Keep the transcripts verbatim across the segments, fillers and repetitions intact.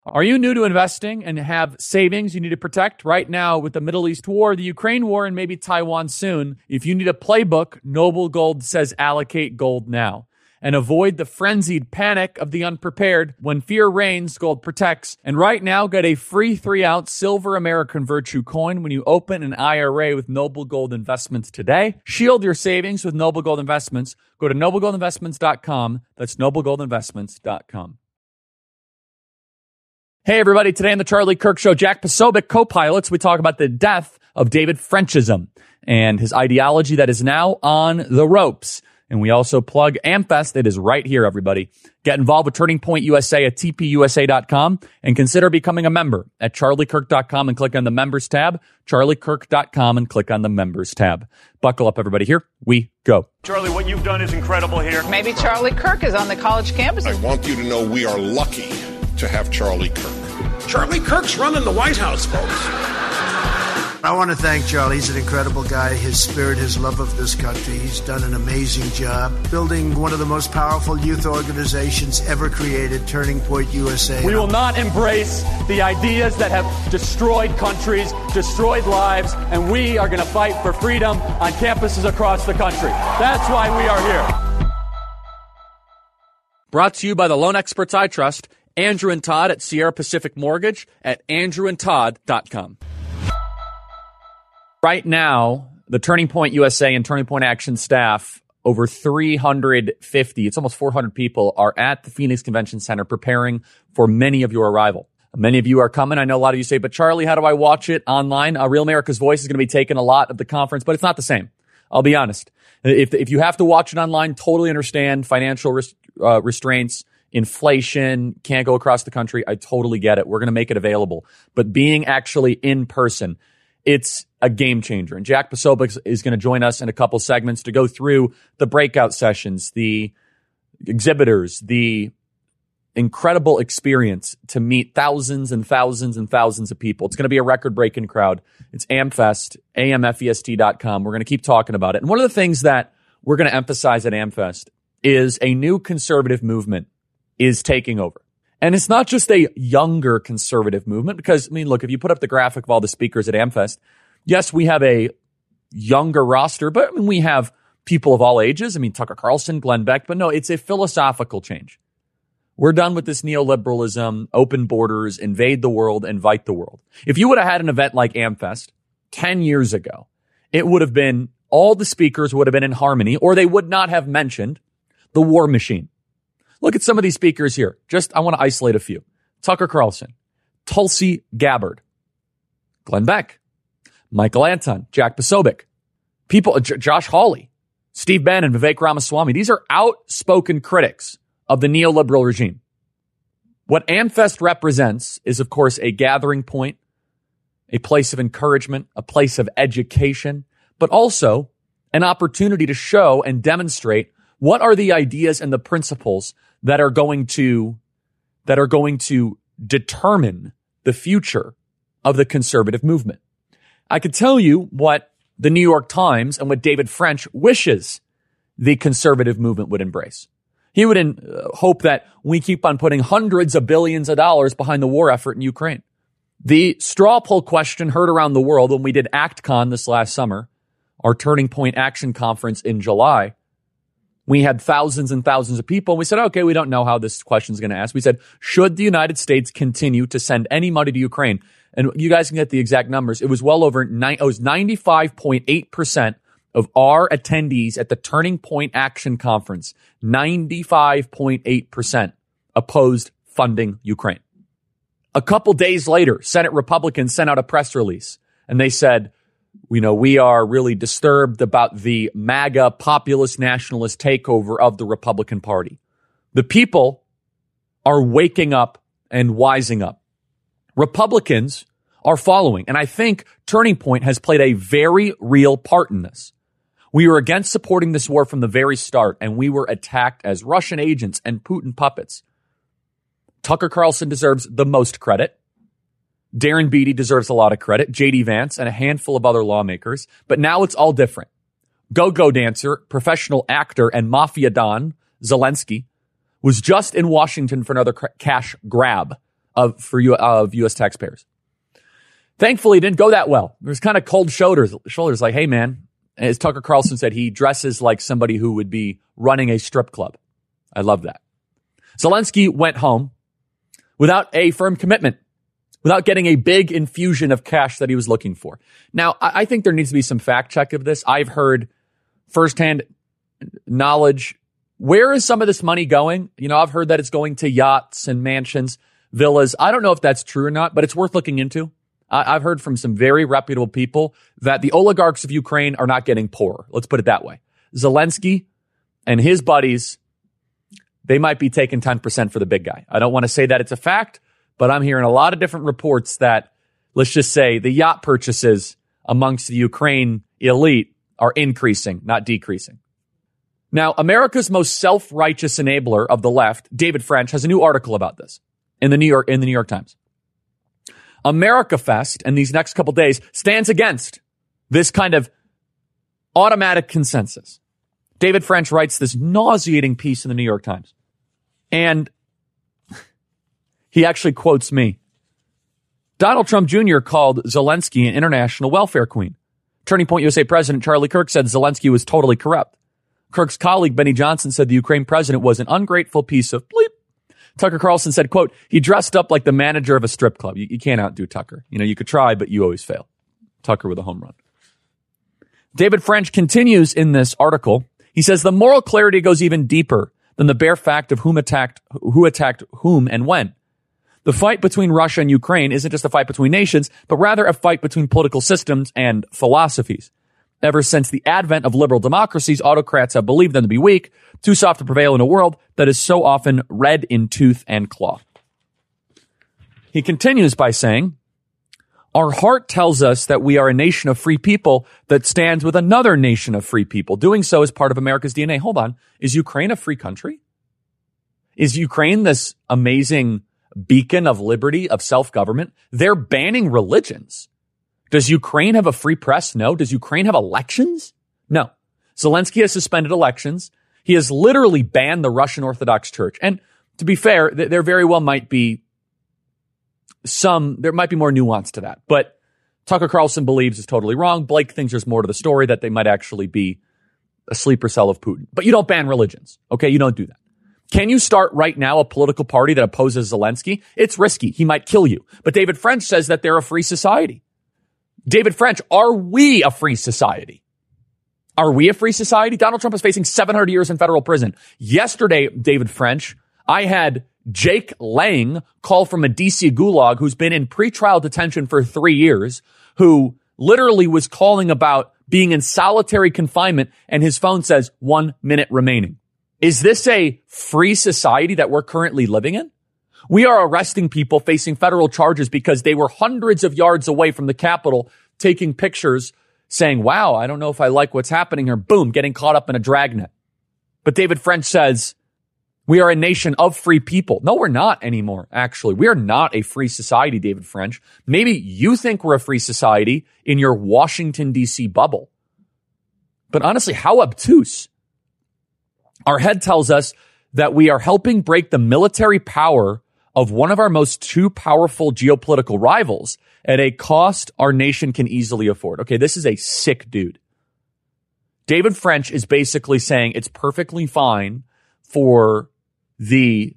Are you new to investing and have savings you need to protect? Right now, with the Middle East war, the Ukraine war, and maybe Taiwan soon, if you need a playbook, Noble Gold says allocate gold now. And avoid the frenzied panic of the unprepared. When fear reigns, gold protects. And right now, get a free three-ounce silver American Virtue coin when you open an I R A with Noble Gold Investments today. Shield your savings with Noble Gold Investments. Go to noble gold investments dot com. That's noble gold investments dot com. Hey, everybody. Today on the Charlie Kirk Show, Jack Posobiec, co-pilots, we talk about the death of David Frenchism and his ideology that is now on the ropes. And we also plug AmFest. It is right here, everybody. Get involved with Turning Point U S A at T P U S A dot com and consider becoming a member at charlie kirk dot com and click on the Members tab, charlie kirk dot com and click on the Members tab. Buckle up, everybody. Here we go. Charlie, what you've done is incredible here. Maybe Charlie Kirk is on the college campus. I want you to know we are lucky to have Charlie Kirk. Charlie Kirk's running the White House, folks. I want to thank Charlie. He's an incredible guy. His spirit, his love of this country. He's done an amazing job building one of the most powerful youth organizations ever created, Turning Point U S A. We will not embrace the ideas that have destroyed countries, destroyed lives, and we are going to fight for freedom on campuses across the country. That's why we are here. Brought to you by the loan experts I trust, Andrew and Todd at Sierra Pacific Mortgage at andrew and todd dot com. Right now, the Turning Point U S A and Turning Point Action staff, over three hundred fifty, it's almost four hundred people, are at the Phoenix Convention Center preparing for many of your arrival. Many of you are coming. I know a lot of you say, but Charlie, how do I watch it online? Uh, Real America's Voice is going to be taking a lot of the conference, but it's not the same. I'll be honest. If if you have to watch it online, totally understand financial res- uh, restraints, inflation, can't go across the country. I totally get it. We're going to make it available. But being actually in person, it's a game changer. And Jack Posobiec is going to join us in a couple segments to go through the breakout sessions, the exhibitors, the incredible experience to meet thousands and thousands and thousands of people. It's going to be a record-breaking crowd. It's AmFest, A M F E S T dot com. We're going to keep talking about it. And one of the things that we're going to emphasize at AmFest is a new conservative movement is taking over. And it's not just a younger conservative movement because, I mean, look, if you put up the graphic of all the speakers at AmFest, yes, we have a younger roster, but I mean, we have people of all ages. I mean, Tucker Carlson, Glenn Beck, but no, it's a philosophical change. We're done with this neoliberalism, open borders, invade the world, invite the world. If you would have had an event like AmFest ten years ago, it would have been, all the speakers would have been in harmony, or they would not have mentioned the war machine. Look at some of these speakers here. Just, I want to isolate a few. Tucker Carlson, Tulsi Gabbard, Glenn Beck, Michael Anton, Jack Posobiec, people, J- Josh Hawley, Steve Bannon, Vivek Ramaswamy. These are outspoken critics of the neoliberal regime. What AmFest represents is, of course, a gathering point, a place of encouragement, a place of education, but also an opportunity to show and demonstrate what are the ideas and the principles that are going to, that are going to determine the future of the conservative movement. I could tell you what the New York Times and what David French wishes the conservative movement would embrace. He would in, uh, hope that we keep on putting hundreds of billions of dollars behind the war effort in Ukraine. The straw poll question heard around the world when we did ActCon this last summer, our Turning Point Action Conference in July, we had thousands and thousands of people. And we said, okay, we don't know how this question is going to ask. We said, should the United States continue to send any money to Ukraine? And you guys can get the exact numbers. It was well over nine, it was ninety-five point eight percent of our attendees at the Turning Point Action Conference, ninety-five point eight percent opposed funding Ukraine. A couple days later, Senate Republicans sent out a press release and they said, you know, we are really disturbed about the MAGA populist nationalist takeover of the Republican Party. The people are waking up and wising up. Republicans are following. And I think Turning Point has played a very real part in this. We were against supporting this war from the very start, and we were attacked as Russian agents and Putin puppets. Tucker Carlson deserves the most credit. Darren Beattie deserves a lot of credit, J D Vance, and a handful of other lawmakers. But now it's all different. Go-go dancer, professional actor, and mafia don Zelensky was just in Washington for another cash grab of for you of U S taxpayers. Thankfully, it didn't go that well. There was kind of cold shoulders, shoulders like, hey, man, as Tucker Carlson said, he dresses like somebody who would be running a strip club. I love that. Zelensky went home without a firm commitment, without getting a big infusion of cash that he was looking for. Now, I think there needs to be some fact check of this. I've heard firsthand knowledge. Where is some of this money going? You know, I've heard that it's going to yachts and mansions, villas. I don't know if that's true or not, but it's worth looking into. I've heard from some very reputable people that the oligarchs of Ukraine are not getting poorer. Let's put it that way. Zelensky and his buddies, they might be taking ten percent for the big guy. I don't want to say that it's a fact, but I'm hearing a lot of different reports that, let's just say, the yacht purchases amongst the Ukraine elite are increasing, not decreasing. Now, America's most self-righteous enabler of the left, David French, has a new article about this in the New York in the New York Times. America Fest, in these next couple days, stands against this kind of automatic consensus. David French writes this nauseating piece in the New York Times. And he actually quotes me. Donald Trump Junior called Zelensky an international welfare queen. Turning Point U S A President Charlie Kirk said Zelensky was totally corrupt. Kirk's colleague Benny Johnson said the Ukraine president was an ungrateful piece of bleep. Tucker Carlson said, quote, he dressed up like the manager of a strip club. You, you can't outdo Tucker. You know, you could try, but you always fail. Tucker with a home run. David French continues in this article. He says the moral clarity goes even deeper than the bare fact of whom attacked, who attacked whom and when. The fight between Russia and Ukraine isn't just a fight between nations, but rather a fight between political systems and philosophies. Ever since the advent of liberal democracies, autocrats have believed them to be weak, too soft to prevail in a world that is so often red in tooth and claw. He continues by saying, our heart tells us that we are a nation of free people that stands with another nation of free people. Doing so is part of America's D N A. Hold on. Is Ukraine a free country? Is Ukraine this amazing beacon of liberty, of self-government? They're banning religions. Does Ukraine have a free press? No. Does Ukraine have elections? No. Zelensky has suspended elections. He has literally banned the Russian Orthodox Church. And to be fair, there very well might be some, there might be more nuance to that. But Tucker Carlson believes is totally wrong. Blake thinks there's more to the story, that they might actually be a sleeper cell of Putin. But you don't ban religions. Okay, you don't do that. Can you start right now a political party that opposes Zelensky? It's risky. He might kill you. But David French says that they're a free society. David French, are we a free society? Are we a free society? Donald Trump is facing seven hundred years in federal prison. Yesterday, David French, I had Jake Lang call from a D C gulag who's been in pretrial detention for three years, who literally was calling about being in solitary confinement, and his phone says one minute remaining. Is this a free society that we're currently living in? We are arresting people facing federal charges because they were hundreds of yards away from the Capitol taking pictures saying, wow, I don't know if I like what's happening here. Boom, getting caught up in a dragnet. But David French says we are a nation of free people. No, we're not anymore, actually. We are not a free society, David French. Maybe you think we're a free society in your Washington, D C bubble. But honestly, how obtuse. Our head tells us that we are helping break the military power of one of our most two powerful geopolitical rivals at a cost our nation can easily afford. Okay, this is a sick dude. David French is basically saying it's perfectly fine for the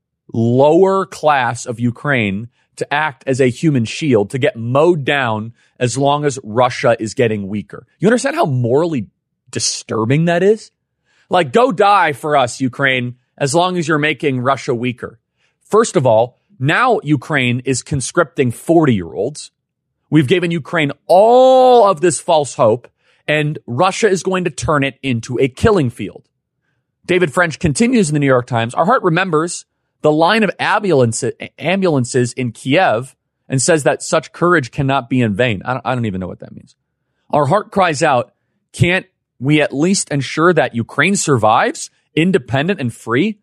lower class of Ukraine to act as a human shield, to get mowed down as long as Russia is getting weaker. You understand how morally disturbing that is? Like, go die for us, Ukraine, as long as you're making Russia weaker. First of all, now Ukraine is conscripting forty-year-olds. We've given Ukraine all of this false hope, and Russia is going to turn it into a killing field. David French continues in the New York Times, our heart remembers the line of ambulances, ambulances in Kiev and says that such courage cannot be in vain. I don't, I don't even know what that means. Our heart cries out, can't we at least ensure that Ukraine survives, independent and free?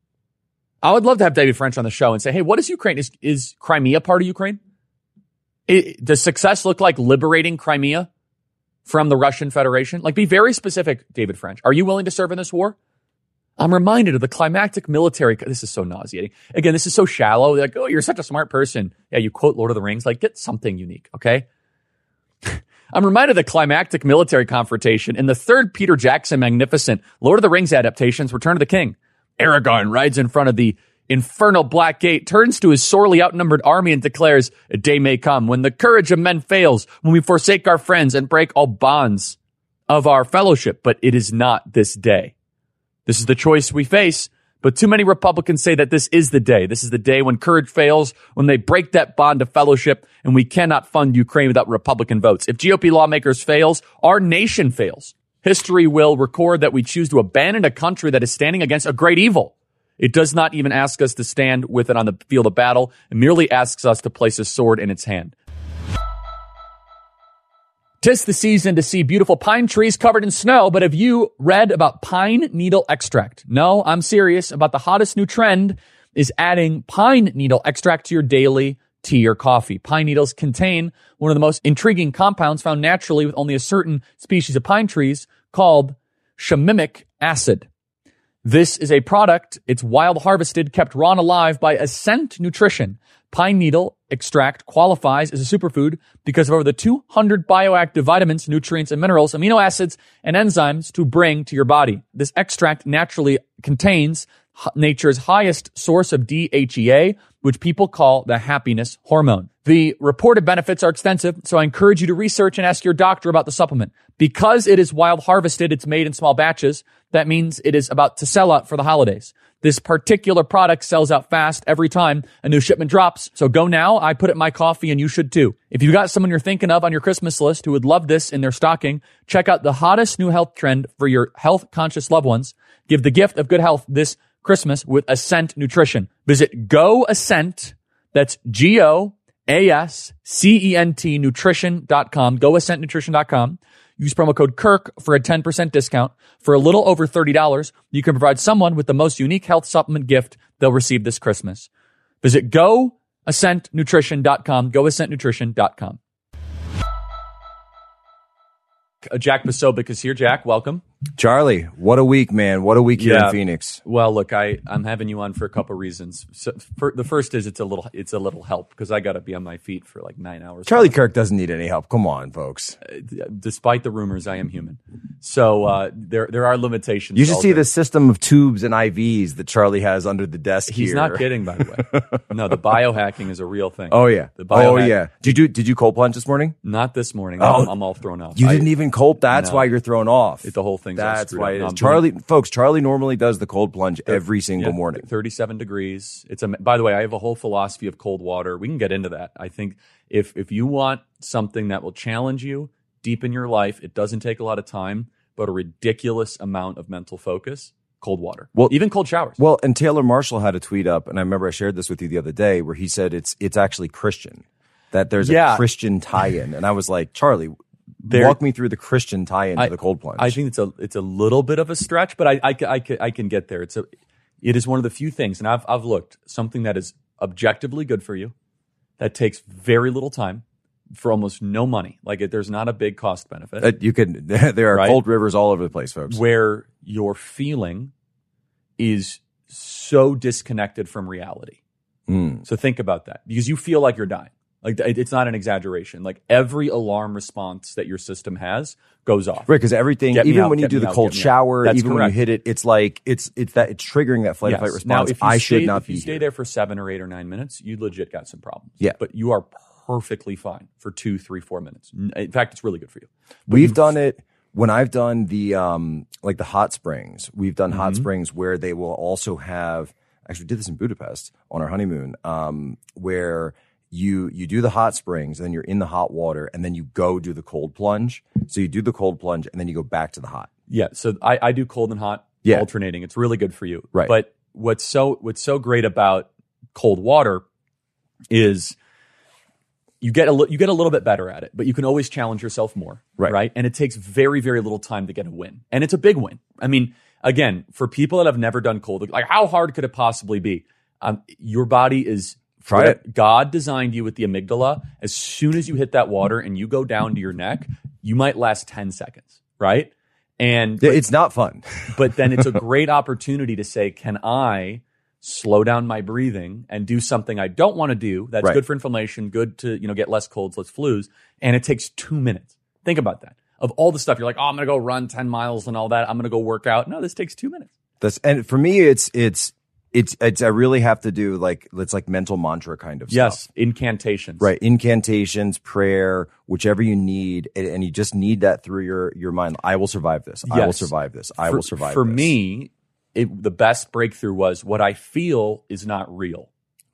I would love to have David French on the show and say, hey, what is Ukraine? Is, is Crimea part of Ukraine? It, does success look like liberating Crimea from the Russian Federation? Like, be very specific, David French. Are you willing to serve in this war? I'm reminded of the climactic military. This is so nauseating. Again, this is so shallow. They're like, oh, you're such a smart person. Yeah, you quote Lord of the Rings. Like, get something unique, okay? I'm reminded of the climactic military confrontation in the third Peter Jackson magnificent Lord of the Rings adaptations, Return of the King. Aragorn rides in front of the infernal Black Gate, turns to his sorely outnumbered army and declares, a day may come when the courage of men fails, when we forsake our friends and break all bonds of our fellowship. But it is not this day. This is the choice we face. But too many Republicans say that this is the day. This is the day when courage fails, when they break that bond of fellowship, and we cannot fund Ukraine without Republican votes. If G O P lawmakers fails, our nation fails. History will record that we choose to abandon a country that is standing against a great evil. It does not even ask us to stand with it on the field of battle. It merely asks us to place a sword in its hand. 'Tis the season to see beautiful pine trees covered in snow, but have you read about pine needle extract? No, I'm serious about the hottest new trend is adding pine needle extract to your daily tea or coffee. Pine needles contain one of the most intriguing compounds found naturally with only a certain species of pine trees called shamimic acid. This is a product, it's wild harvested, kept raw and alive by Ascent Nutrition. Pine needle extract qualifies as a superfood because of over the two hundred bioactive vitamins, nutrients, and minerals, amino acids, and enzymes to bring to your body. This extract naturally contains nature's highest source of D H E A, which people call the happiness hormone. The reported benefits are extensive, so I encourage you to research and ask your doctor about the supplement. Because it is wild harvested, it's made in small batches. That means it is about to sell out for the holidays. This particular product sells out fast every time a new shipment drops. So go now. I put it in my coffee and you should too. If you've got someone you're thinking of on your Christmas list who would love this in their stocking, check out the hottest new health trend for your health-conscious loved ones. Give the gift of good health this Christmas with Ascent Nutrition. Visit GoAscent. That's G O A S C E N T nutrition dot com. go ascent nutrition dot com. Use promo code Kirk for a ten percent discount. For a little over thirty dollars, you can provide someone with the most unique health supplement gift they'll receive this Christmas. Visit go ascent nutrition dot com. go ascent nutrition dot com. Jack Posobiec is here. Jack, welcome. Charlie, what a week, man. What a week here yeah. in Phoenix. Well, look, I, I'm having you on for a couple reasons. So for, the first is it's a little it's a little help because I got to be on my feet for like nine hours. Charlie Kirk doesn't need any help. Come on, folks. Uh, despite the rumors, I am human. So uh, there there are limitations. You should see there. the system of tubes and I Vs that Charlie has under the desk He's here. not kidding, by the way. No, the biohacking is a real thing. Oh, yeah. The oh, yeah. Did you did you cold plunge this morning? Not this morning. Oh, I'm, I'm all thrown off. You I, didn't even cold? That's no. why you're thrown off. It, the whole thing's That's why it up. is. No, Charlie, doing, folks, Charlie normally does the cold plunge every single yeah, morning. thirty-seven degrees. It's a. By the way, I have a whole philosophy of cold water. We can get into that. I think if if you want something that will challenge you deep in your life, it doesn't take a lot of time, but a ridiculous amount of mental focus. Cold water. Well, even cold showers. Well, and Taylor Marshall had a tweet up, and I remember I shared this with you the other day, where he said it's it's actually Christian, that there's yeah. a Christian tie-in, and I was like, Charlie, There, walk me through the Christian tie-in I, to the cold plunge. I think it's a it's a little bit of a stretch, but I I, I, I can get there. It's a it is one of the few things, and I've I've looked something that is objectively good for you, that takes very little time, for almost no money. Like it, there's not a big cost benefit. Uh, you can there are right? cold rivers all over the place, folks. Where your feeling is so disconnected from reality. Mm. So think about that, because you feel like you're dying. Like it's not an exaggeration. Like every alarm response that your system has goes off. Right, because everything, Get even out, when you do the out, cold shower, That's even correct. when you hit it, it's like it's it's that it's triggering that flight Yes. or fight Now, response. if you I stay, should not if be you stay here. there for seven or eight or nine minutes, you legit got some problems. Yeah. But you are perfectly fine for two, three, four minutes. In fact, it's really good for you. But We've you, done it when I've done the um like the hot springs. We've done Mm-hmm. hot springs where they will also have. Actually, we did this in Budapest on our honeymoon, um, where you you do the hot springs and then you're in the hot water and then you go do the cold plunge. So you do the cold plunge and then you go back to the hot. Yeah. So I, I do cold and hot Yeah. alternating. It's really good for you. Right. But what's so what's so great about cold water is you get a li- you get a little bit better at it, but you can always challenge yourself more. Right. Right. And it takes very, very little time to get a win. And it's a big win. I mean, again, for people that have never done cold, like how hard could it possibly be? Um, your body is Try it. God designed you with the amygdala. As soon as you hit that water and you go down to your neck, you might last ten seconds, right? And but, it's not fun. But then it's a great opportunity to say, can I slow down my breathing and do something I don't want to do that's right. good for inflammation, good to, you know, get less colds, less flus, and it takes two minutes. Think about that. Of all the stuff, you're like, oh, I'm going to go run ten miles and all that. I'm going to go work out. No, this takes two minutes. That's, and for me, it's, it's, it's, it's, I really have to do like, it's like mental mantra kind of yes, stuff. Yes, incantations. Right. Incantations, prayer, whichever you need. And, and you just need that through your, your mind. I will survive this. Yes. I will survive this. I for, will survive for this. For me, it, the best breakthrough was what I feel is not real.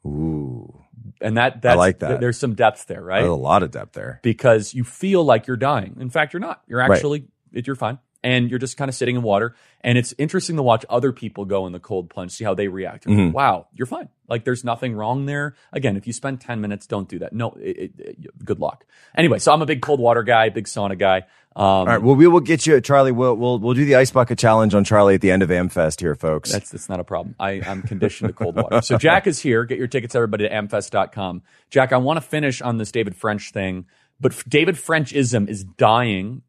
Ooh. And that, that's, I like that. Th- there's some depth there, right? There's a lot of depth there. Because you feel like you're dying. In fact, you're not. You're actually, right. you're fine. And you're just kind of sitting in water. And it's interesting to watch other people go in the cold plunge, see how they react. Mm-hmm. Wow, you're fine. Like there's nothing wrong there. Again, if you spend ten minutes, don't do that. No, it, it, it, good luck. Anyway, so I'm a big cold water guy, big sauna guy. Um, All right. Well, we will get you, Charlie. We'll we'll we'll do the ice bucket challenge on Charlie at the end of AmFest here, folks. That's that's not a problem. I, I'm conditioned to cold water. So Jack is here. Get your tickets, everybody, to amfest dot com. Jack, I want to finish on this David French thing, but David Frenchism is dying.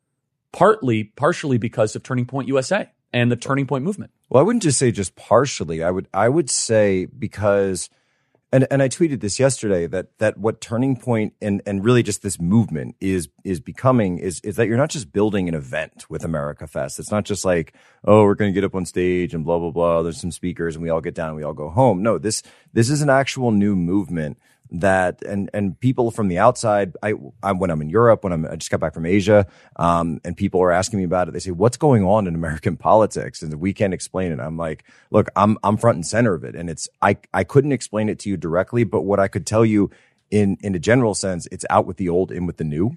Partly, partially because of Turning Point U S A and the Turning Point movement. Well, I wouldn't just say just partially. I would, I would say because, and and I tweeted this yesterday that that what Turning Point and and really just this movement is is becoming is is that you're not just building an event with America Fest. It's not just like, oh, we're going to get up on stage and blah blah blah. There's some speakers and we all get down and we all go home. No, this this is an actual new movement. That and and people from the outside, I, I when I'm in Europe, when I'm I just got back from Asia, um, and people are asking me about it. They say, "What's going on in American politics?" And we can't explain it. I'm like, "Look, I'm I'm front and center of it, and it's I I couldn't explain it to you directly, but what I could tell you in in a general sense, it's out with the old, in with the new."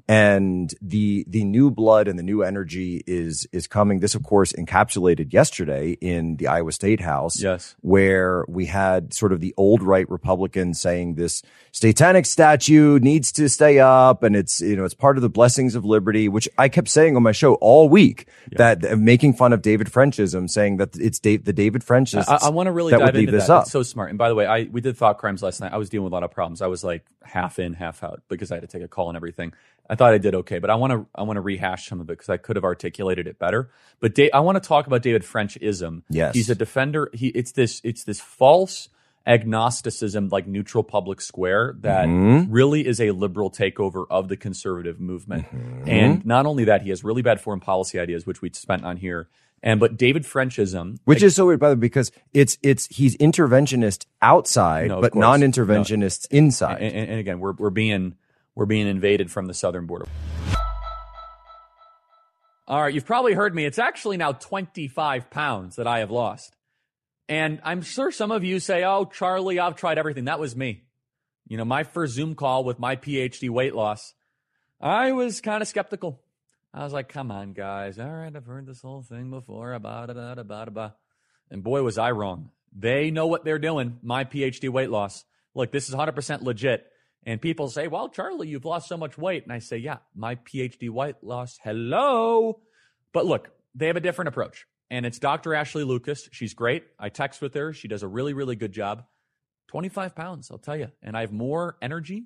And the the new blood and the new energy is is coming. This, of course, encapsulated yesterday in the Iowa State House, yes, where we had sort of the old right Republicans saying this satanic statue needs to stay up, and it's you know it's part of the blessings of liberty, which I kept saying on my show all week, yeah. that uh, making fun of David Frenchism, saying that it's Dave, the David Frenchists. I, I want to really that dive would leave into this that. Up. It's so smart. And by the way, I we did Thought Crimes last night. I was dealing with a lot of problems. I was like half in, half out because I had to take a call and everything. I thought I did okay, but I want to I want to rehash some of it because I could have articulated it better. But da- I want to talk about David Frenchism. Yes, he's a defender. He it's this it's this false agnosticism, like neutral public square, that mm-hmm. really is a liberal takeover of the conservative movement. Mm-hmm. And not only that, he has really bad foreign policy ideas, which we spent on here. And but David Frenchism, which like, is so weird, by the way, because it's it's he's interventionist outside, no, but non-interventionist no. inside. And, and, and again, we're we're being. We're being invaded from the southern border. All right, you've probably heard me. It's actually now twenty-five pounds that I have lost. And I'm sure some of you say, oh, Charlie, I've tried everything. That was me. You know, my first Zoom call with my PhD weight loss, I was kind of skeptical. I was like, come on, guys. All right, I've heard this whole thing before. About it, about it, about it. And boy, was I wrong. They know what they're doing, my PhD weight loss. Look, this is one hundred percent legit. And people say, well, Charlie, you've lost so much weight. And I say, yeah, my PhD weight loss. Hello. But look, they have a different approach. And it's Doctor Ashley Lucas. She's great. I text with her. She does a really, really good job. twenty-five pounds, I'll tell you. And I have more energy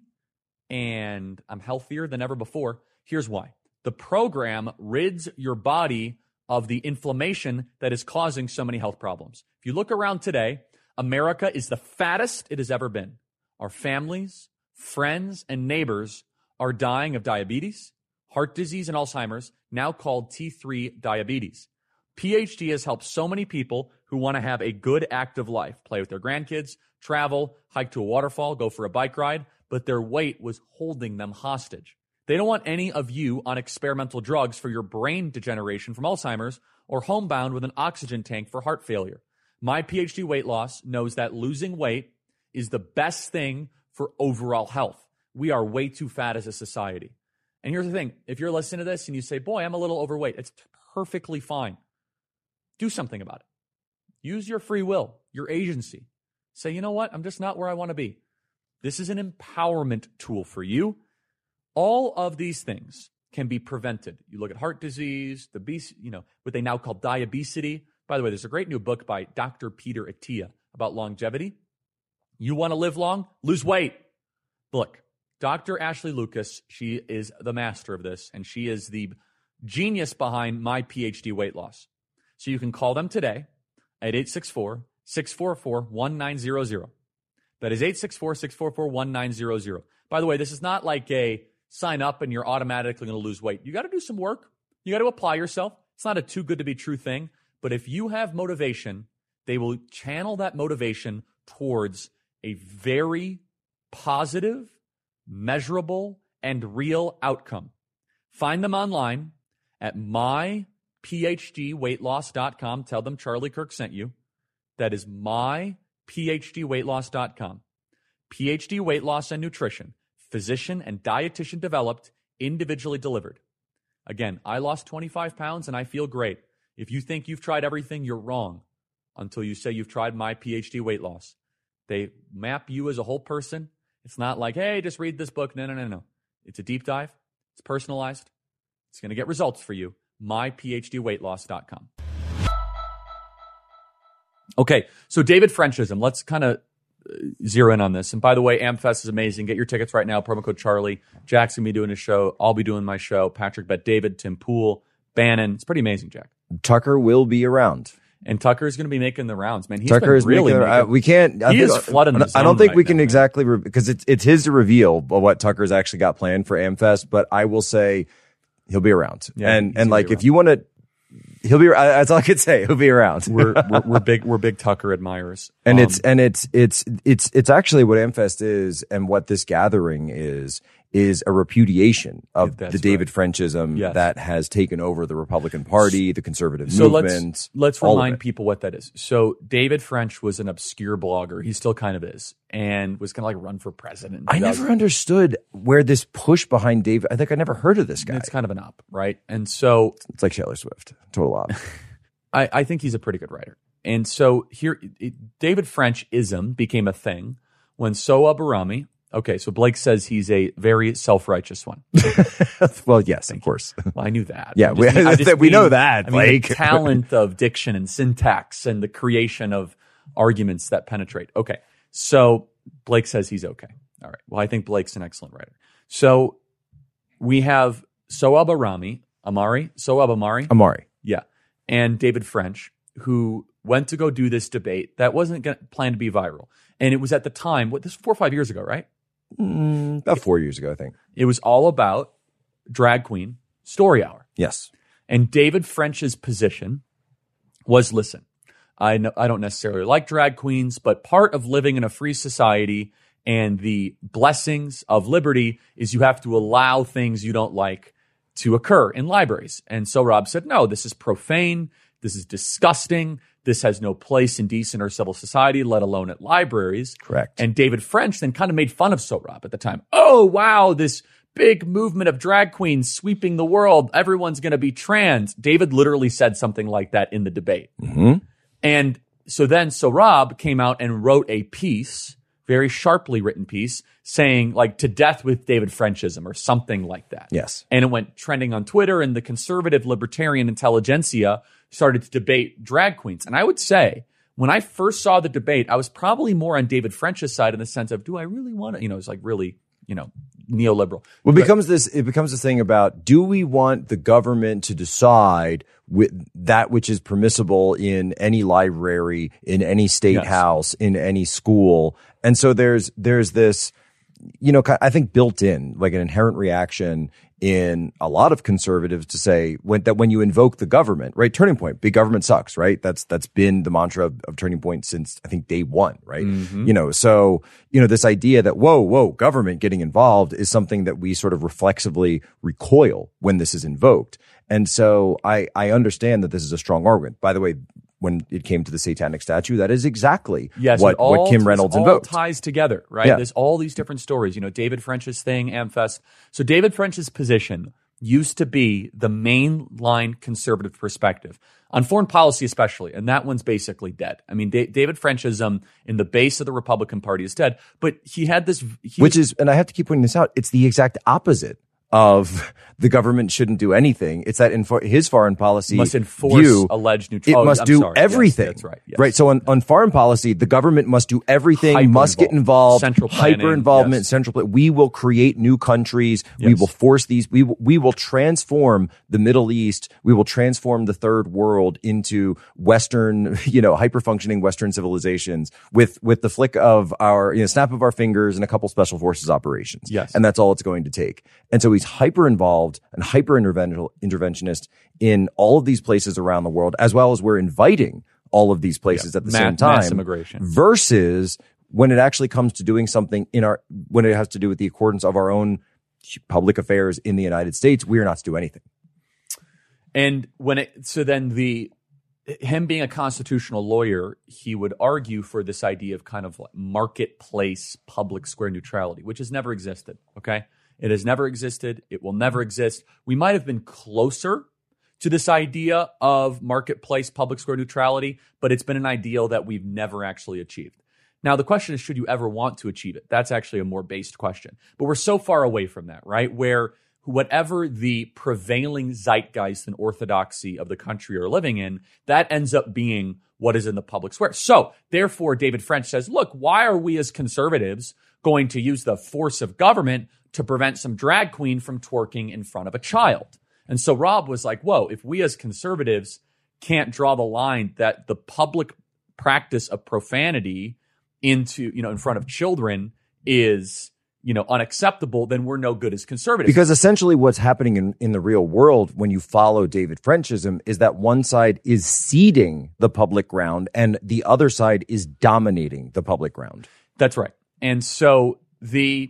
and I'm healthier than ever before. Here's why. The program rids your body of the inflammation that is causing so many health problems. If you look around today, America is the fattest it has ever been. Our families, friends, and neighbors are dying of diabetes, heart disease, and Alzheimer's, now called T three diabetes. PhD has helped so many people who want to have a good, active life, play with their grandkids, travel, hike to a waterfall, go for a bike ride, but their weight was holding them hostage. They don't want any of you on experimental drugs for your brain degeneration from Alzheimer's or homebound with an oxygen tank for heart failure. My PhD weight loss knows that losing weight is the best thing for overall health. We are way too fat as a society. And here's the thing. If you're listening to this and you say, boy, I'm a little overweight, it's perfectly fine. Do something about it. Use your free will, your agency. Say, you know what? I'm just not where I want to be. This is an empowerment tool for you. All of these things can be prevented. You look at heart disease, the you know, what they now call diabetes. By the way, there's a great new book by Doctor Peter Attia about longevity. You want to live long? Lose weight. Look, Doctor Ashley Lucas, she is the master of this, and she is the genius behind My PhD Weight Loss. So you can call them today at eight six four, six four four, one nine zero zero. That is eight six four, six four four, one nine zero zero. By the way, this is not like a sign up and you're automatically going to lose weight. You got to do some work. You got to apply yourself. It's not a too good to be true thing. But if you have motivation, they will channel that motivation towards a very positive, measurable, and real outcome. Find them online at my p h d weight loss dot com. Tell them Charlie Kirk sent you. That is my p h d weight loss dot com. PhD Weight Loss and Nutrition, physician and dietitian developed, individually delivered. Again, I lost twenty-five pounds and I feel great. If you think you've tried everything, you're wrong until you say you've tried My PhD Weight Loss. They map you as a whole person. It's not like, hey, just read this book. No, no, no, no. It's a deep dive. It's personalized. It's going to get results for you. my p h d weight loss dot com. Okay, so David Frenchism. Let's kind of zero in on this. And by the way, AmFest is amazing. Get your tickets right now. Promo code Charlie. Jack's going to be doing his show. I'll be doing my show. Patrick Bet David, Tim Pool, Bannon. It's pretty amazing, Jack. Tucker will be around. And Tucker's going to be making the rounds, man. He's Tucker is really making, uh, we can't. He I think, is flooding the zone I don't think right we can now, exactly re- because it's it's his to reveal what Tucker's actually got planned for AmFest. But I will say he'll be around. Yeah, and and like if you want to, he'll be. That's all I could say. He'll be around. we're, we're we're big we're big Tucker admirers. And um, it's and it's it's it's it's actually what AmFest is, and what this gathering is is a repudiation of That's the David right. Frenchism Yes. that has taken over the Republican Party, the conservative So movement. let's let's all of remind it. people what that is. So David French was an obscure blogger. He still kind of is, and was going to like run for president. I never understood where this push behind David. I think I never heard of this guy. It's kind of an op, right? And so It's like Taylor Swift, total op. I, I think he's a pretty good writer. And so here, it, David French-ism became a thing when Soa Barami. Okay, so Blake says he's a very self-righteous one. Well, yes, of course. Well, I knew that. Yeah, I we- mean- I just we know mean- that, I mean, the Blake. talent of diction and syntax and the creation of arguments that penetrate. Okay, so Blake says he's okay. All right. Well, I think Blake's an excellent writer. So we have Soab Arami, Amari, Soab Amari. Amari. Yeah. And David French, who went to go do this debate that wasn't gonna, planned to be viral. And it was at the time, what, this was four or five years ago, right? Mm, about four years ago, I think. It was all about drag queen story hour. Yes. And David French's position was, listen, I know I don't necessarily like drag queens, but part of living in a free society and the blessings of liberty is you have to allow things you don't like to occur in libraries. And so Rob said, no, this is profane. This is disgusting. This has no place in decent or civil society, let alone at libraries. Correct. And David French then kind of made fun of Sohrab at the time. Oh, wow, this big movement of drag queens sweeping the world. Everyone's going to be trans. David literally said something like that in the debate. Mm-hmm. And so then Sohrab came out and wrote a piece, very sharply written piece, saying like to death with David Frenchism or something like that. Yes. And it went trending on Twitter, and the conservative libertarian intelligentsia started to debate drag queens. And I would say when I first saw the debate, I was probably more on David French's side in the sense of, do I really want to, you know, it's like really, you know, neoliberal. Well, it becomes this, it becomes this thing about, do we want the government to decide with that which is permissible in any library, in any state Yes. house, in any school? And so there's, there's this, you know, I think built in, like an inherent reaction in a lot of conservatives to say when, that when you invoke the government, right? Turning Point, big government sucks, right? That's, that's been the mantra of, of Turning Point since I think day one, right? Mm-hmm. You know, so, you know, this idea that, whoa, whoa, government getting involved is something that we sort of reflexively recoil when this is invoked. And so I, I understand that this is a strong argument. By the way, when it came to the satanic statue, that is exactly yes, what, it all, what Kim Reynolds all invoked. ties together, right? Yeah. There's all these different stories. You know, David French's thing, AmFest. So David French's position used to be the mainline conservative perspective on foreign policy, especially, and that one's basically dead. I mean, da- David Frenchism in the base of the Republican Party is dead, but he had this, he Which was, is, and I have to keep pointing this out, it's the exact opposite of the government shouldn't do anything. It's that in for, his foreign policy must enforce view, alleged neutrality. It must I'm do sorry. everything. Yes, that's right. Yes. Right. So on, on foreign policy, the government must do everything, Hyper must get involved, central planning, hyper involvement, yes. central. Pla- we will create new countries. Yes. We will force these. We will, we will transform the Middle East. We will transform the third world into Western, you know, hyper functioning Western civilizations with with the flick of our, you know, snap of our fingers and a couple special forces operations. Yes. And that's all it's going to take. And so he's hyper involved and hyper interventionist in all of these places around the world, as well as we're inviting all of these places yeah. at the Ma- same time. Mass immigration. Versus when it actually comes to doing something in our, when it has to do with the accordance of our own public affairs in the United States, we are not to do anything. And when it, so then the, him being a constitutional lawyer, he would argue for this idea of kind of like marketplace public square neutrality, which has never existed. Okay. It has never existed. It will never exist. We might have been closer to this idea of marketplace public square neutrality, but it's been an ideal that we've never actually achieved. Now, the question is, should you ever want to achieve it? That's actually a more based question. But we're so far away from that, right? Where whatever the prevailing zeitgeist and orthodoxy of the country you're living in, that ends up being what is in the public square. So, therefore, David French says, look, why are we as conservatives going to use the force of government to prevent some drag queen from twerking in front of a child? And so Rob was like, whoa, if we as conservatives can't draw the line that the public practice of profanity into, you know, in front of children is, you know, unacceptable, then we're no good as conservatives. Because essentially what's happening in, in the real world when you follow David Frenchism is that one side is ceding the public ground and the other side is dominating the public ground. That's right. And so the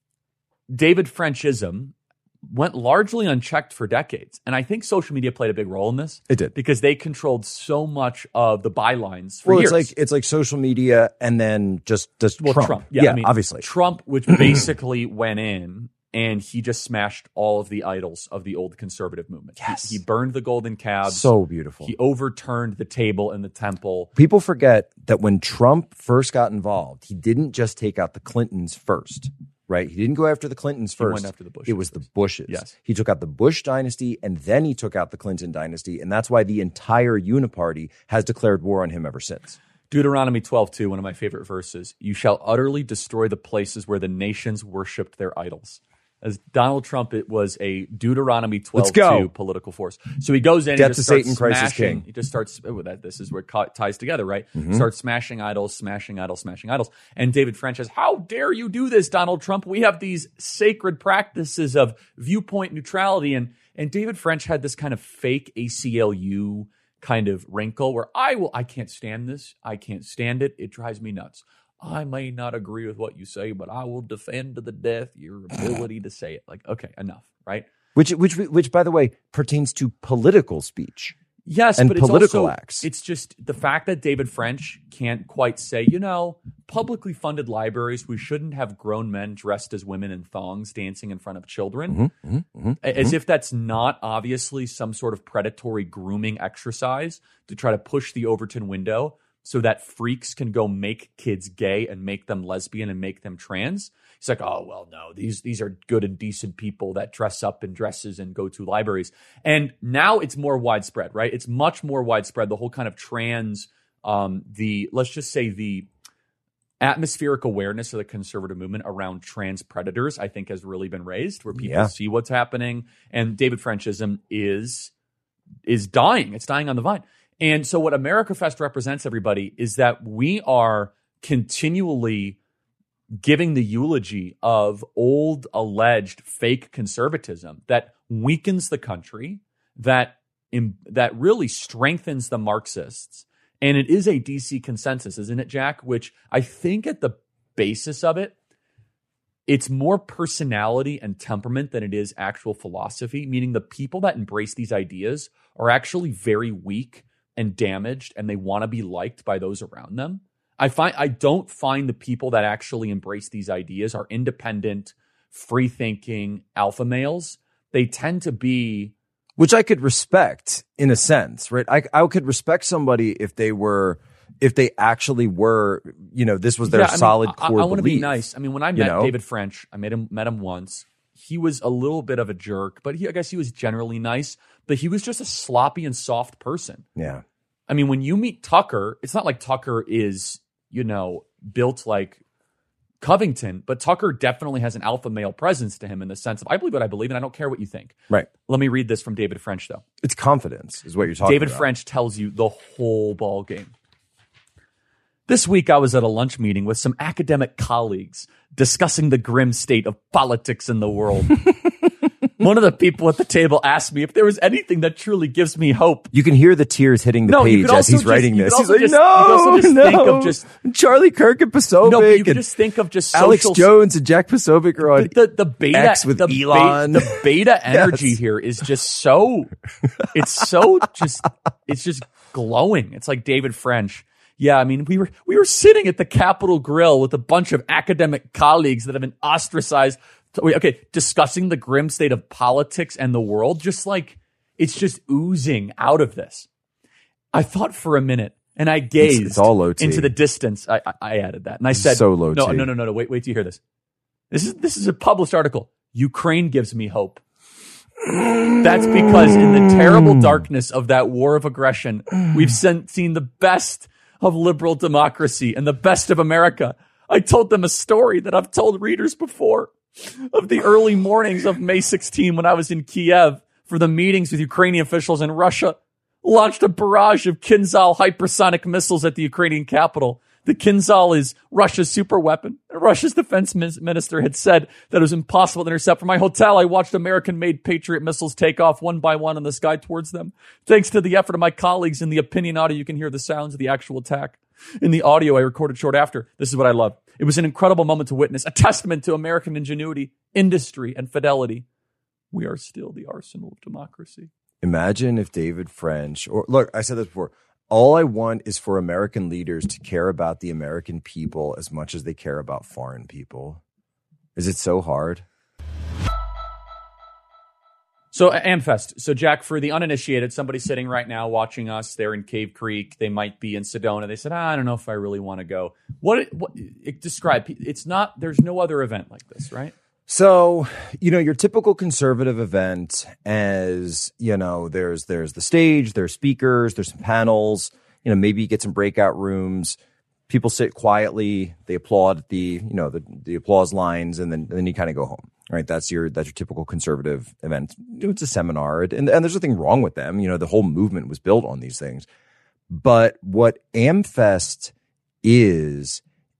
David Frenchism went largely unchecked for decades. And I think social media played a big role in this. It did. Because they controlled so much of the bylines for well, years. it's like it's like social media and then just, just well, Trump. Trump. Yeah, yeah I mean, obviously. Trump, which basically went in and he just smashed all of the idols of the old conservative movement. Yes. He, he burned the golden calves. So beautiful. He overturned the table in the temple. People forget that when Trump first got involved, he didn't just take out the Clintons first. Right. He didn't go after the Clintons first. He went after the Bushes. It was the Bushes. Yes. He took out the Bush dynasty and then he took out the Clinton dynasty. And that's why the entire Uniparty has declared war on him ever since. Deuteronomy twelve two, one of my favorite verses. You shall utterly destroy the places where the nations worshipped their idols. As Donald Trump, it was a Deuteronomy twelve two political force. So he goes in Death and just to starts Satan, Christ is smashing. king. He just starts, oh, that, this is where it ties together, right? Mm-hmm. Starts smashing idols, smashing idols, smashing idols. And David French says, how dare you do this, Donald Trump? We have these sacred practices of viewpoint neutrality. And, and David French had this kind of fake A C L U kind of wrinkle where I will, I can't stand this. I can't stand it. It drives me nuts. I may not agree with what you say, but I will defend to the death your ability to say it. Like, okay, enough, right? Which, which, which, by the way, pertains to political speech. Yes, and but it's political also, acts. It's just the fact that David French can't quite say, you know, publicly funded libraries, we shouldn't have grown men dressed as women in thongs dancing in front of children. Mm-hmm, mm-hmm, as mm-hmm. if that's not obviously some sort of predatory grooming exercise to try to push the Overton window so that freaks can go make kids gay and make them lesbian and make them trans. He's like, oh, well, no, these these are good and decent people that dress up in dresses and go to libraries. And now it's more widespread, right? It's much more widespread. The whole kind of trans, um, the let's just say the atmospheric awareness of the conservative movement around trans predators, I think, has really been raised, where people yeah. see what's happening. And David Frenchism is is dying. It's dying on the vine. And so what America Fest represents, everybody, is that we are continually giving the eulogy of old, alleged, fake conservatism that weakens the country, that im- that really strengthens the Marxists. And it is a D C consensus, isn't it, Jack? Which I think at the basis of it, it's more personality and temperament than it is actual philosophy, meaning the people that embrace these ideas are actually very weak and damaged, and they want to be liked by those around them. I find I don't find the people that actually embrace these ideas are independent, free-thinking alpha males. They tend to be, which I could respect in a sense, right? I I could respect somebody if they were, if they actually were, you know, this was their yeah, I mean, solid I, core I, I want to be belief. nice. I mean, when I met you know? David French, I met him met him once. he was a little bit of a jerk, but he, I guess he was generally nice, but he was just a sloppy and soft person. Yeah. I mean, when you meet Tucker, it's not like Tucker is, you know, built like Covington, but Tucker definitely has an alpha male presence to him in the sense of, I believe what I believe, and I don't care what you think. Right. Let me read this from David French, though. It's confidence is what you're talking David about. French tells you the whole ball game. This week, I was at a lunch meeting with some academic colleagues discussing the grim state of politics in the world. One of the people at the table asked me if there was anything that truly gives me hope. You can hear the tears hitting the No, you page could as also he's just- writing you this. could He's also like, just- no, you could also just no. think of just- Charlie Kirk and Posobiec. No, but you could and just think of just Alex social Jones and Jack Posobiec are on the, the, the beta X with the Elon. Be, the beta energy Yes. here is just so it's so just it's just glowing. It's like David French. Yeah, I mean, we were we were sitting at the Capitol Grill with a bunch of academic colleagues that have been ostracized. Okay, discussing the grim state of politics and the world, just like it's just oozing out of this. I thought for a minute and I gazed It's, it's all low T. into the distance. I, I, I added that and I said, So low no, T. no, no, no, no. Wait, wait till you hear this. This is this is a published article. Ukraine gives me hope. That's because in the terrible darkness of that war of aggression, we've seen, seen the best of liberal democracy and the best of America. I told them a story that I've told readers before of the early mornings of May sixteenth when I was in Kiev for the meetings with Ukrainian officials, and Russia launched a barrage of Kinzhal hypersonic missiles at the Ukrainian capital. The Kinzhal is Russia's super weapon. Russia's defense minister had said that it was impossible to intercept. From my hotel, I watched American-made Patriot missiles take off one by one in the sky towards them. Thanks to the effort of my colleagues in the opinion audio, you can hear the sounds of the actual attack. In the audio I recorded short after, this is what I love. It was an incredible moment to witness, a testament to American ingenuity, industry, and fidelity. We are still the arsenal of democracy. Imagine if David French, or look, I said this before, all I want is for American leaders to care about the American people as much as they care about foreign people. Is it so hard? So AmFest. So Jack, for the uninitiated, somebody sitting right now watching us, they're in Cave Creek. They might be in Sedona. They said, ah, I don't know if I really want to go. What, what it, describe, it's not, there's no other event like this, right? So, you know, your typical conservative event as, you know, there's there's the stage, there's speakers, there's some panels, you know, maybe you get some breakout rooms. People sit quietly, they applaud the, you know, the, the applause lines, and then and then you kind of go home. Right? That's your that's your typical conservative event. It's a seminar, and, and there's nothing wrong with them. You know, the whole movement was built on these things. But what AmFest is,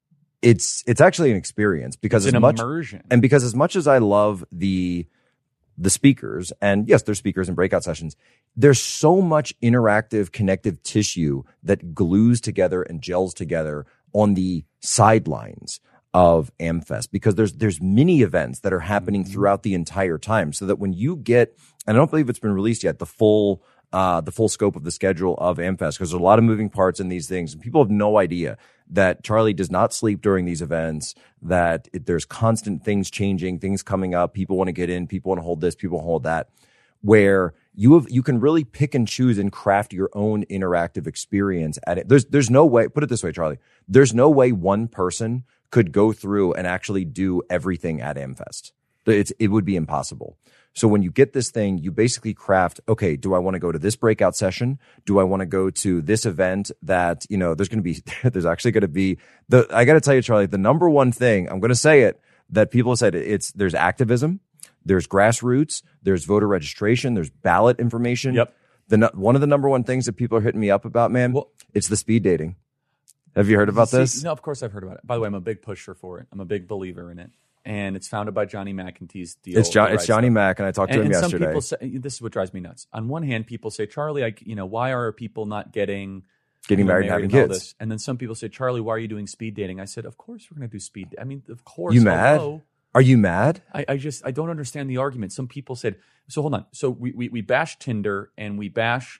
It's it's actually an experience because it's as an much immersion. and because as much as I love the the speakers, and yes, there's speakers and breakout sessions, there's so much interactive connective tissue that glues together and gels together on the sidelines of AmFest, because there's there's mini events that are happening throughout the entire time, so that when you get, and I don't believe it's been released yet, the full uh, the full scope of the schedule of AmFest, because there's a lot of moving parts in these things, and people have no idea that Charlie does not sleep during these events, that it, there's constant things changing, things coming up, people want to get in, people want to hold this, people want to hold that, where you have you can really pick and choose and craft your own interactive experience at it. There's there's no way, put it this way, Charlie, there's no way one person could go through and actually do everything at AmFest. It's, it would be impossible. So when you get this thing, you basically craft, okay, do I want to go to this breakout session? Do I want to go to this event that, you know, there's going to be, there's actually going to be the, I got to tell you, Charlie, the number one thing, I'm going to say it, that people have said, it's, there's activism, there's grassroots, there's voter registration, there's ballot information. Yep. The, one of the number one things that people are hitting me up about, man, Well, it's the speed dating. Have you heard about See, this? No, of course I've heard about it. By the way, I'm a big pusher for it. I'm a big believer in it. And it's founded by Johnny McEntee's deal. It's John, the it's right Johnny stuff. Mac, and I talked to and, him and yesterday. Some people say, this is what drives me nuts. On one hand, people say, Charlie, I, you know, why are people not getting Getting you know, married and having all kids. this? And then some people say, Charlie, why are you doing speed dating? I said, of course we're going to do speed. I mean, of course. You mad? Hello. Are you mad? I, I just I don't understand the argument. Some people said, so hold on. So we we, we bash Tinder and we bash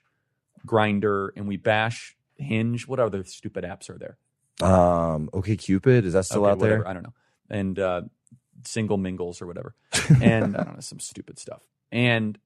Grindr and we bash Hinge. What other stupid apps are there? Um, okay, Cupid, is that still Okay, out there? whatever, I don't know. And uh, Single Mingles or whatever. And I don't know, some stupid stuff. And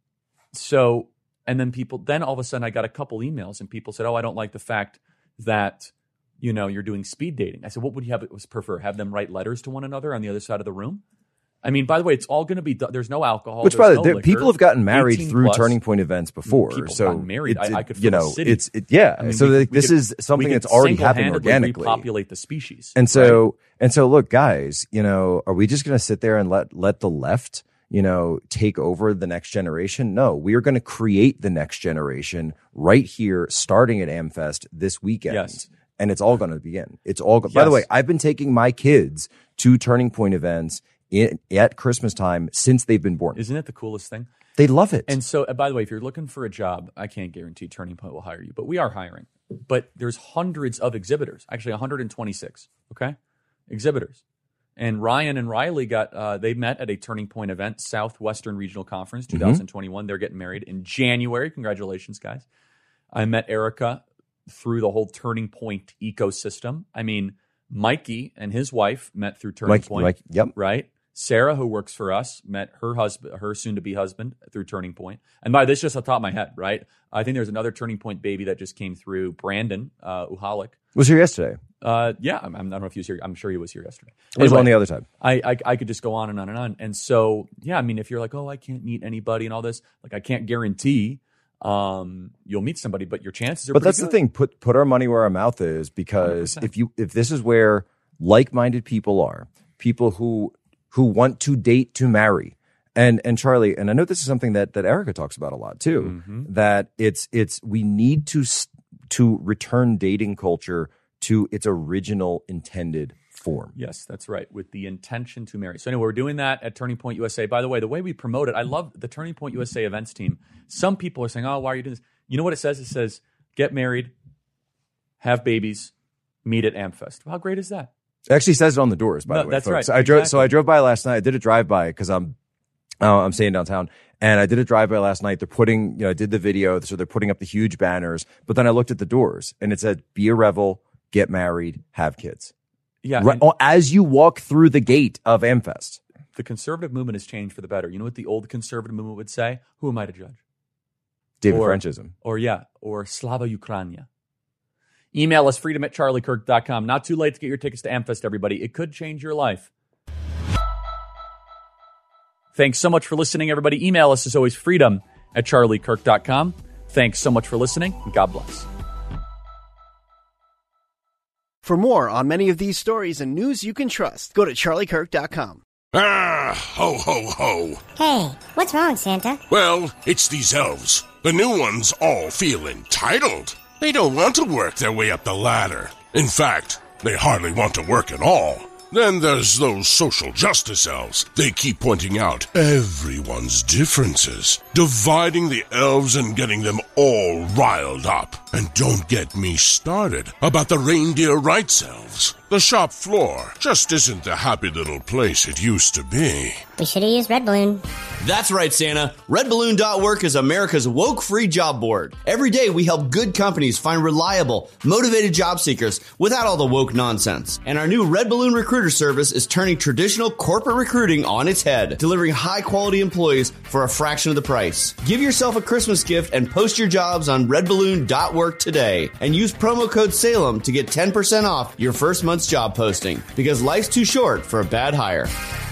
so, and then people, then all of a sudden I got a couple emails and people said, oh, I don't like the fact that, you know, you're doing speed dating. I said, what would you have prefer? Have them write letters to one another on the other side of the room? I mean, by the way, it's all going to be, there's no alcohol. Which, by the no way, liquor, people have gotten married through plus. Turning Point events before. People so gotten married. It, I, I could you fill know, a city. it's it, yeah. I mean, so we, like, we this could, is something that's already happening organically. Repopulate the species. And so, right? and so, look, guys, you know, are we just going to sit there and let let the left, you know, take over the next generation? No, we are going to create the next generation right here, starting at AmFest this weekend. Yes. And it's all going to begin. It's all. Go- Yes. By the way, I've been taking my kids to Turning Point events in, at Christmas time since they've been born. Isn't it the coolest thing? They love it. And so, uh, by the way, if you're looking for a job, I can't guarantee Turning Point will hire you, but we are hiring. But there's hundreds of exhibitors, actually one hundred twenty-six, okay? Exhibitors. And Ryan and Riley got, uh, they met at a Turning Point event, Southwestern Regional Conference, twenty twenty-one. Mm-hmm. They're getting married in January. Congratulations, guys. I met Erica through the whole Turning Point ecosystem. I mean, Mikey and his wife met through Turning Mike, Point, Mike, yep. right? Sarah, who works for us, met her husband, her soon-to-be husband through Turning Point. And by this, just off the top of my head, right? I think there's another Turning Point baby that just came through. Brandon uh, Uhalik was here yesterday. Uh, yeah, I'm, I don't know if he was here. I'm sure he was here yesterday. It was Anyway, on the other side. I, I I could just go on and on and on. And so, yeah, I mean, if you're like, oh, I can't meet anybody and all this, like, I can't guarantee um, you'll meet somebody, but your chances are. But that's good. the thing. Put put our money where our mouth is, because one hundred percent. if you if this is where like-minded people are, people who who want to date to marry. And and Charlie, and I know this is something that that Erica talks about a lot too, mm-hmm. that it's it's we need to to return dating culture to its original intended form. Yes, that's right, with the intention to marry. So anyway, we're doing that at Turning Point U S A. By the way, the way we promote it, I love the Turning Point U S A events team. Some people are saying, oh, why are you doing this? You know what it says? It says, get married, have babies, meet at AmFest. How great is that? It actually says it on the doors, by no, the way. That's folks. right. So I drove. Exactly. So I drove by last night. I did a drive by because I'm, uh, I'm staying downtown, and I did a drive by last night. They're putting, you know, I did the video, so they're putting up the huge banners. But then I looked at the doors, and it said, "Be a Revel, get married, have kids." Yeah. Right, as you walk through the gate of AmFest. The conservative movement has changed for the better. You know what the old conservative movement would say? Who am I to judge? David or, Frenchism. Or yeah, or Slava Ukraina. Email us, freedom at charlie kirk dot com. Not too late to get your tickets to AmFest, everybody. It could change your life. Thanks so much for listening, everybody. Email us, as always, freedom at charlie kirk dot com. Thanks so much for listening, and God bless. For more on many of these stories and news you can trust, go to charlie kirk dot com. Ah, ho, ho, ho. Hey, what's wrong, Santa? Well, it's these elves. The new ones all feel entitled. They don't want to work their way up the ladder. In fact, they hardly want to work at all. Then there's those social justice elves. They keep pointing out everyone's differences, dividing the elves and getting them all riled up. And don't get me started about the reindeer rights elves. The shop floor just isn't the happy little place it used to be. We should have used Red Balloon. That's right, Santa. red balloon dot work is America's woke-free job board. Every day we help good companies find reliable, motivated job seekers without all the woke nonsense. And our new Red Balloon recruiter service is turning traditional corporate recruiting on its head, delivering high-quality employees for a fraction of the price. Give yourself a Christmas gift and post your jobs on red balloon dot work today. And use promo code Salem to get ten percent off your first month's job posting, because life's too short for a bad hire.